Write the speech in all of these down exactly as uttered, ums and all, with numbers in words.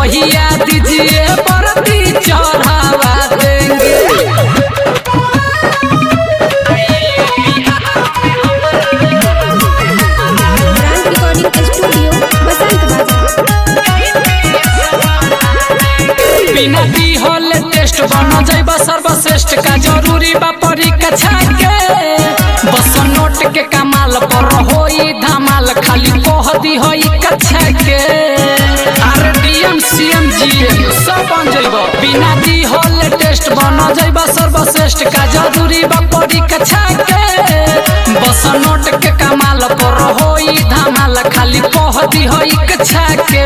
रुपया दीजिए बरती चढ़ावा देंगे। बिना दी होल टेस्ट बन जाइबा सर्वश्रेष्ठ का जरूरी बा परीक्षा के बस नोट के कमाल पर होई धमाल खाली कह दी होई कक्षा के आर डीएम सीएम जीएम सब बन जाइबा। बिना दी होल टेस्ट बन जाइबा सर्वश्रेष्ठ का जरूरी बा परीक्षा के बस नोट के कमाल पर होई धमाल खाली कह दी होई कक्षा के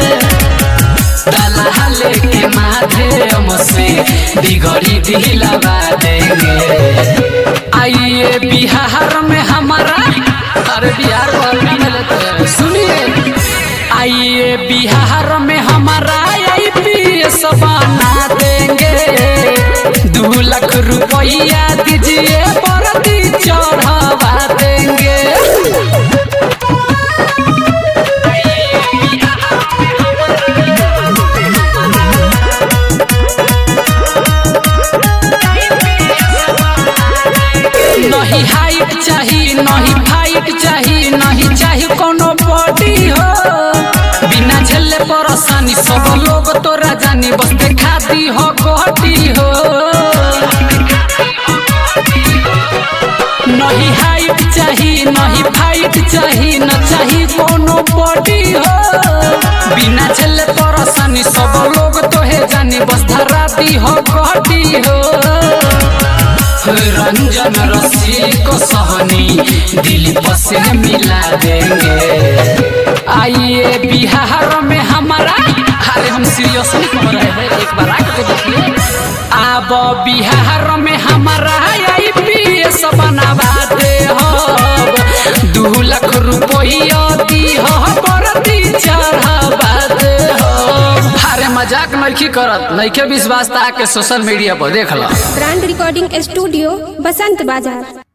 तला लेके माथे हमसे बिगड़ी दिलवा देंगे। आइए बिहार में हमारा अरे बिहार में सुनिए आइए बिहार में हमारा आईपीएस बना देंगे। दो लाख रुपया दीजिए बरती चढ़ावा देंगे। नहीं हाइट चाहिए नहीं फाइट चाहिए नहीं चाहिए कोनो बॉडी हो बिना झेले परेशानी सब लोग तोरा जानी बस देखा दी हो गोटी हो। नहीं हाइट चाहिए नहीं फाइट चाहिए न चाहिए कोनो बॉडी हो बिना झेले परेशानी सब लोग तोहे जानी बस धरा दी हो गोटी हो। रंजन रसी को सहनी दिल से मिला देंगे। आइए बिहार में हमारा अरे हम सीरियसली कह रहे हैं एक बार आके देखिए अब बिहार में हमारा आईपीएस बनवाते हो। दो लाख रुपया दी हो बरती चढ़ावाते हो। अरे मजाक नहीं करत नइखे विश्वास ता के सोशल मीडिया पर देख लो। ब्रांड रिकॉर्डिंग स्टूडियो बसंत बाजार।